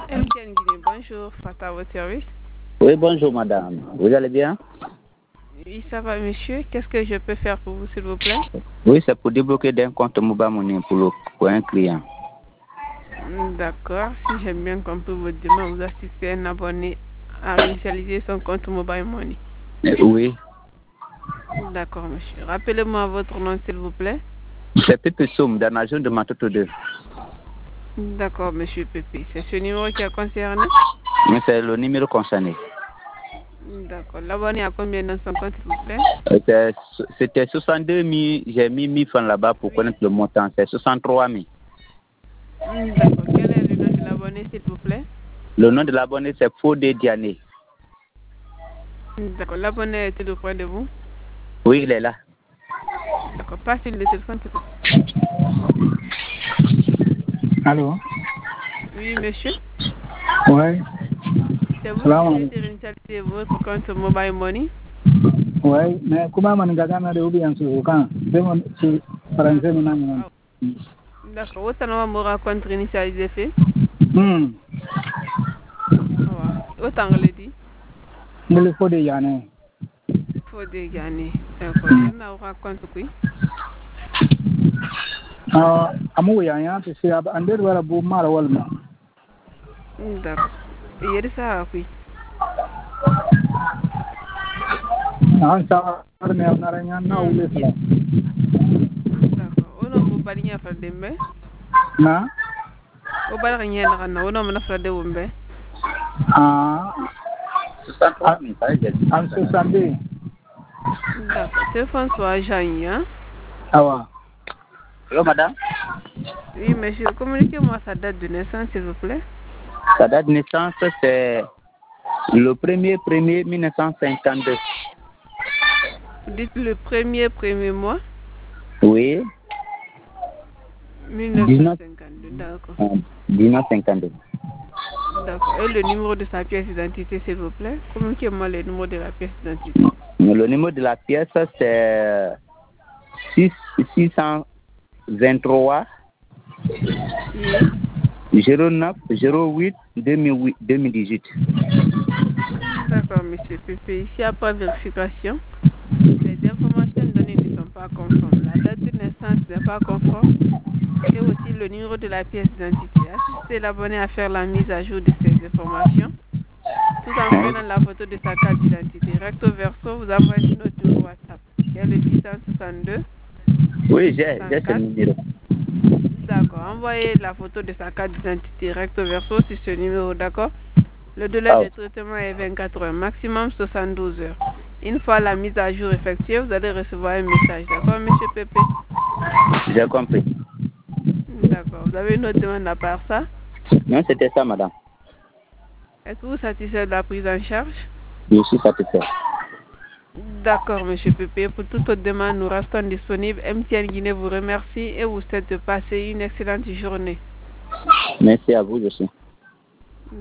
MTN Guinée, bonjour, face à votre service. Oui, bonjour madame. Vous allez bien? Oui, ça va monsieur. Qu'est-ce que je peux faire pour vous, s'il vous plaît? Oui, c'est pour débloquer d'un compte Mobile Money pour un client. D'accord. Si j'ai bien compris votre demande, vous assistez un abonné à réinitialiser son compte Mobile Money. Oui. D'accord, monsieur. Rappelez-moi votre nom, s'il vous plaît. C'est Pépé Soum, dans la zone de Matoto 2. D'accord, monsieur Pépé. C'est ce numéro qui a concerné? Mais c'est le numéro concerné. D'accord. L'abonné a combien dans son compte, s'il vous plaît? C'était 62 000, j'ai mis 1000 francs là-bas pour connaître le montant. C'est 63 000. D'accord. Quel est le nom de l'abonné, s'il vous plaît? Le nom de l'abonné, c'est Fodé Diané. D'accord. L'abonné est auprès de vous? Oui, il est là. D'accord. Passez le téléphone, s'il vous plaît. Allô? Oui, monsieur. Ouais. C'est vous qui avez réinitialisé votre compte Mobile Money? Ouais, mais comment on a de oublier ce quand? C'est français maintenant. D'accord. Vous avez un compte réinitialisé fait? Vous avez dit? Il faut des années. Faut des années. D'accord. Il y a un compte qui? Amu ya parce que ande wala bu mara walma. D'accord. Il y a ça qui? Ça arme naranya na ule ça. D'accord. On a vous parlé à faire des mains? Na? Vous parlez rien à on a mon frère de Wumbe? Ah. 63 000, ça y est. En ce samedi. D'accord. Téléphone soit Jean, hein? Ah ouais. Allô madame? Oui, monsieur. Communiquez-moi sa date de naissance, s'il vous plaît. Sa date de naissance, c'est le 1er 1952. Dites le premier mois? Oui. 1952, d'accord. 1952. D'accord. Et le numéro de sa pièce d'identité, s'il vous plaît? Communiquez-moi le numéro de la pièce d'identité. Le numéro de la pièce, c'est 623 09 08 2018. D'accord, monsieur Pépé. Ici, après vérification, les informations données ne sont pas conformes. La date de naissance n'est pas conforme et aussi le numéro de la pièce d'identité. Assistez l'abonné à faire la mise à jour de ces informations tout en prenant la photo de sa carte d'identité. Recto verso, vous envoyez notre numéro WhatsApp, qui est le 662. Oui, j'ai ce numéro. D'accord. Envoyez la photo de sa carte d'identité recto verso sur ce numéro, d'accord? Le délai de traitement est 24 heures, maximum 72 heures. Une fois la mise à jour effectuée, vous allez recevoir un message, d'accord, monsieur Pépé? J'ai compris. D'accord. Vous avez une autre demande à part ça? Non, c'était ça, madame. Êtes-vous satisfait de la prise en charge? Je suis satisfait. D'accord, monsieur Pépé. Pour toute autre demande, nous restons disponibles. MTN Guinée vous remercie et vous souhaite de passer une excellente journée. Merci à vous aussi.